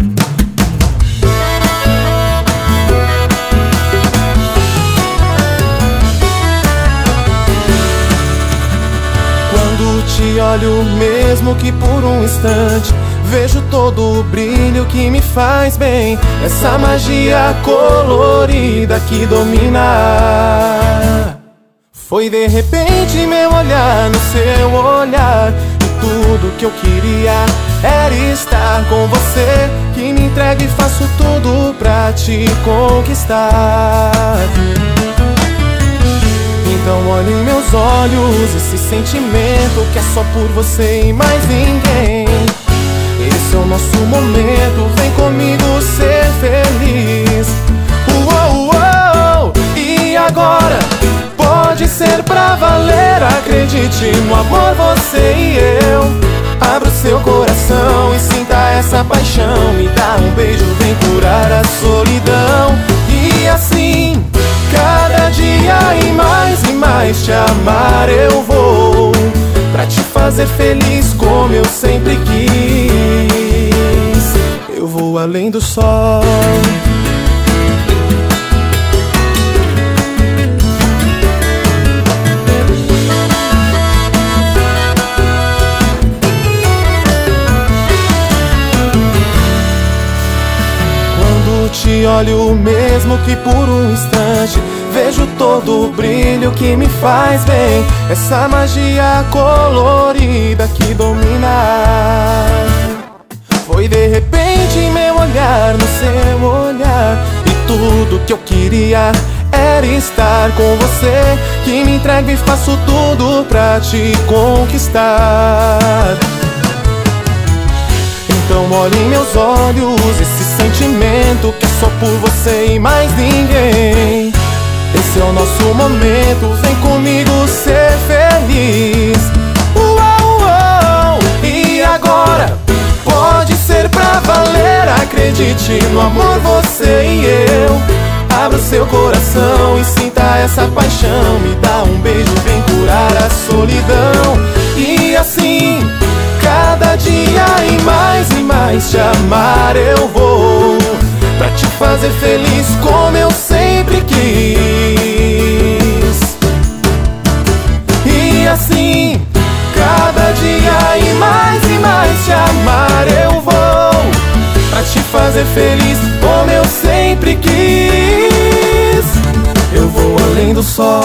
Quando te olho, mesmo que por um instante, vejo todo o brilho que me faz bem. Essa magia colorida que domina. Foi de repente meu olhar no seu olhar, e tudo que eu queria era estar com você. Que me entrego e faço tudo pra te conquistar. Então olhe em meus olhos, esse sentimento que é só por você e mais ninguém. Esse é o nosso momento, vem comigo ser feliz. Uou, uou, e agora? Pode ser pra valer, acredite no amor, você e eu. Abra o seu coração e sinta essa paixão. Me dá um beijo, vem curar a solidão. E assim, cada dia e mais te amar eu vou, pra te fazer feliz como eu sempre quis. Eu vou além do sol. Quando te olho, mesmo que por um instante, vejo todo o brilho que me faz bem. Essa magia colorida que domina. Foi de repente meu olhar no seu olhar, e tudo que eu queria era estar com você. Que me entrego e faço tudo pra te conquistar. Então olhe em meus olhos, esse sentimento que é só por você e mais ninguém. Esse é o nosso momento, vem comigo ser feliz. Uou, uou, e agora? Pode ser pra valer, acredite no amor, você e eu. Abra o seu coração e sinta essa paixão. Me dá um beijo, vem curar a solidão. E assim, cada dia e mais te amar eu vou, pra te fazer feliz como eu sempre quis. E assim, cada dia e mais te amar eu vou, pra te fazer feliz como eu sempre quis. Eu vou além do sol.